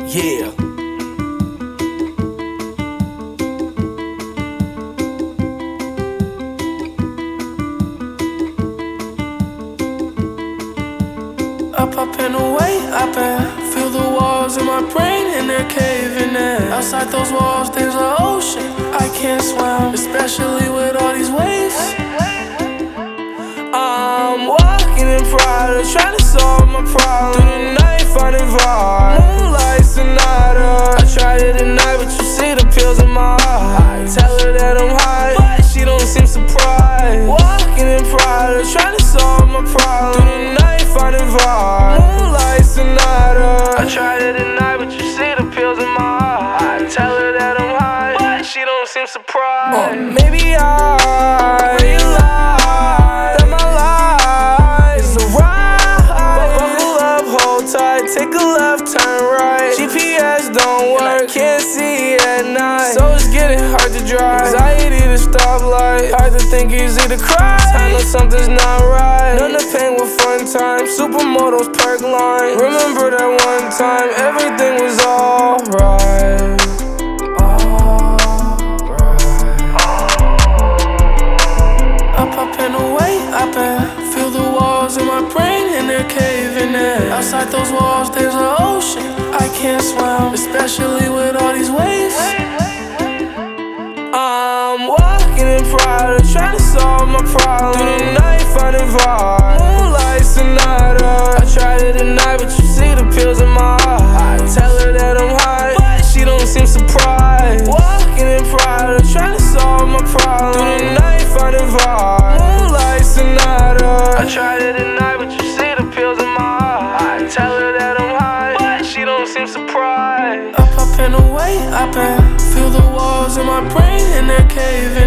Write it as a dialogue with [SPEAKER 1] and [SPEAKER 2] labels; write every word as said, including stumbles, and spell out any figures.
[SPEAKER 1] Yeah.
[SPEAKER 2] Up, up and away, up and feel the walls in my brain and they're caving in. Outside those walls, there's an ocean I can't swim, especially with all these waves. I'm walking in pride, trying to solve my problem. Through the night, finding vibe. Moonlight sonata. I tried it at night, but you see the pills in my eye. Tell her that I'm high, but she don't seem surprised. Walking in pride, trying to solve my problem. Through the night, finding vibe. Moonlight sonata. I tried it at night, but you see the pills in my eye. Tell her that I'm high, but she don't seem surprised. uh, Maybe I realize that my life is a ride. Buckle up, hold tight, take a left, turn right. G P S don't work, can't see at night, so it's getting hard to drive. Anxiety to stoplight, hard to think, easy to cry. I know something's not right. None of pain with fun time. Supermodels, perk line. Remember that one time everything was alright. Up, up and away, up and feel the walls in my brain and they're caving in. Outside those walls, there's an ocean I can't swim, especially with all these waves. I'm walking in pride, trying to solve my problem. Through the night, finding vibe. Moonlight sonata. I tried it at night, but you see the pills in my eye. Tell her that I'm high, but she don't seem surprised. Walking in pride, trying to solve my problem. Through the night, finding vibe. Moonlight sonata. I tried it at night, but you see the pills in my eye. Tell her that I'm high, but she don't seem surprised. Up, up and away, up and feel the walls in my brain and they're caving.